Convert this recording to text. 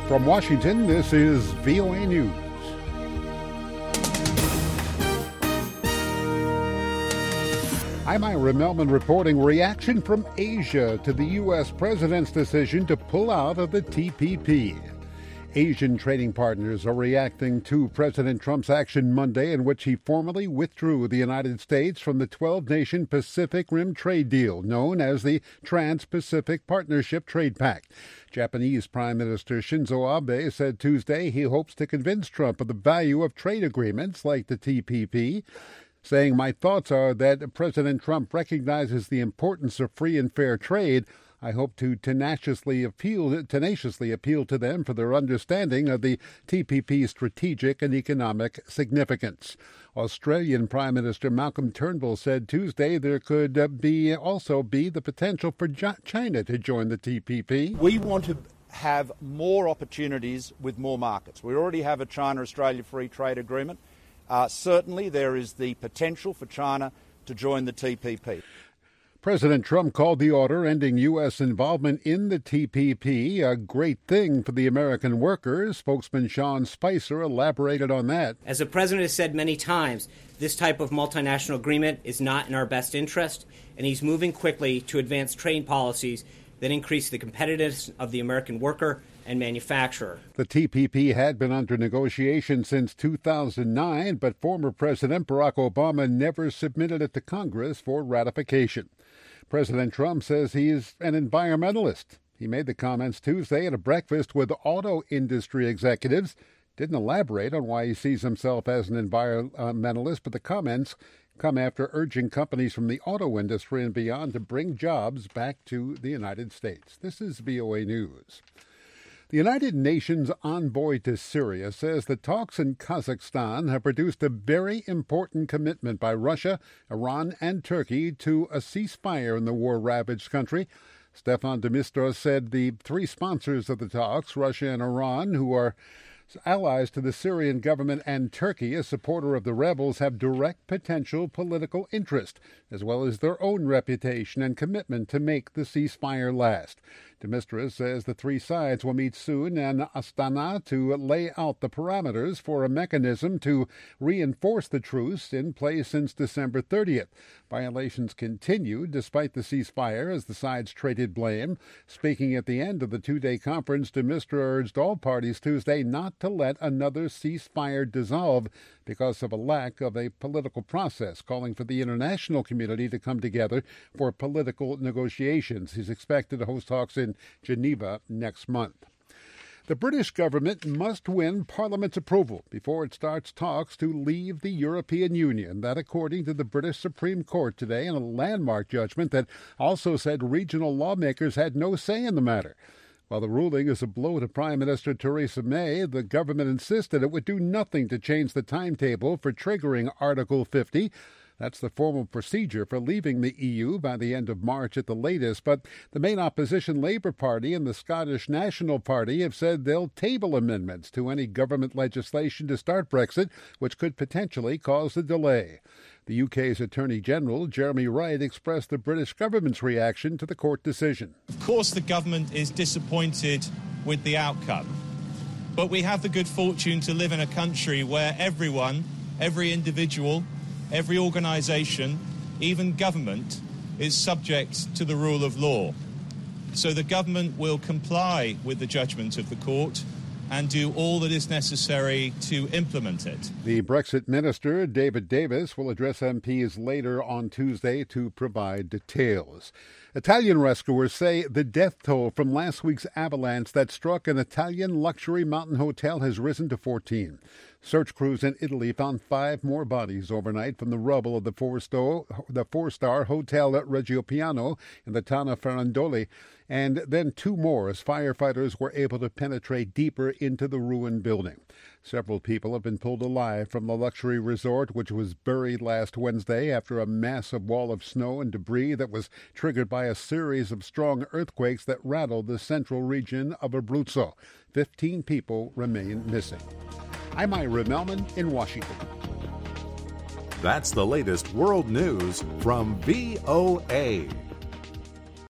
From Washington, this is VOA News. I'm Ira Melman reporting reaction from Asia to the U.S. president's decision to pull out of the TPP. Asian trading partners are reacting to President Trump's action Monday in which he formally withdrew the United States from the 12-nation Pacific Rim trade deal known as the Trans-Pacific Partnership Trade Pact. Japanese Prime Minister Shinzo Abe said Tuesday he hopes to convince Trump of the value of trade agreements like the TPP, saying, "My thoughts are that President Trump recognizes the importance of free and fair trade. I hope to tenaciously appeal to them for their understanding of the TPP's strategic and economic significance." Australian Prime Minister Malcolm Turnbull said Tuesday there could also be the potential for China to join the TPP. We want to have more opportunities with more markets. We already have a China-Australia free trade agreement. Certainly there is the potential for China to join the TPP. President Trump called the order ending U.S. involvement in the TPP a great thing for the American workers. Spokesman Sean Spicer elaborated on that. As the president has said many times, this type of multinational agreement is not in our best interest, and he's moving quickly to advance trade policies that increase the competitiveness of the American worker and manufacturer. The TPP had been under negotiation since 2009, but former President Barack Obama never submitted it to Congress for ratification. President Trump says he is an environmentalist. He made the comments Tuesday at a breakfast with auto industry executives. Didn't elaborate on why he sees himself as an environmentalist, but the comments come after urging companies from the auto industry and beyond to bring jobs back to the United States. This is VOA News. The United Nations envoy to Syria says the talks in Kazakhstan have produced a very important commitment by Russia, Iran, and Turkey to a ceasefire in the war-ravaged country. Stefan de Mistura said the three sponsors of the talks, Russia and Iran, who are allies to the Syrian government, and Turkey, a supporter of the rebels, have direct potential political interest, as well as their own reputation and commitment to make the ceasefire last. De Mistura says the three sides will meet soon in Astana to lay out the parameters for a mechanism to reinforce the truce in place since December 30th. Violations continued despite the ceasefire as the sides traded blame. Speaking at the end of the two-day conference, de Mistura urged all parties Tuesday not to let another ceasefire dissolve because of a lack of a political process, calling for the international community to come together for political negotiations. He's expected to host talks in Geneva next month. The British government must win Parliament's approval before it starts talks to leave the European Union. That according to the British Supreme Court today in a landmark judgment that also said regional lawmakers had no say in the matter. While the ruling is a blow to Prime Minister Theresa May, the government insisted it would do nothing to change the timetable for triggering Article 50. That's the formal procedure for leaving the EU by the end of March at the latest. But the main opposition Labour Party and the Scottish National Party have said they'll table amendments to any government legislation to start Brexit, which could potentially cause a delay. The UK's Attorney General, Jeremy Wright, expressed the British government's reaction to the court decision. Of course, the government is disappointed with the outcome. But we have the good fortune to live in a country where everyone, every individual, every organisation, even government, is subject to the rule of law. So the government will comply with the judgment of the court and do all that is necessary to implement it. The Brexit minister, David Davis, will address MPs later on Tuesday to provide details. Italian rescuers say the death toll from last week's avalanche that struck an Italian luxury mountain hotel has risen to 14. Search crews in Italy found 5 more bodies overnight from the rubble of the four-star Hotel Reggio Piano in the town of Ferrandoli, and then 2 more as firefighters were able to penetrate deeper into the ruined building. Several people have been pulled alive from the luxury resort, which was buried last Wednesday after a massive wall of snow and debris that was triggered by a series of strong earthquakes that rattled the central region of Abruzzo. 15 people remain missing. I'm Ira Melman in Washington. That's the latest world news from VOA.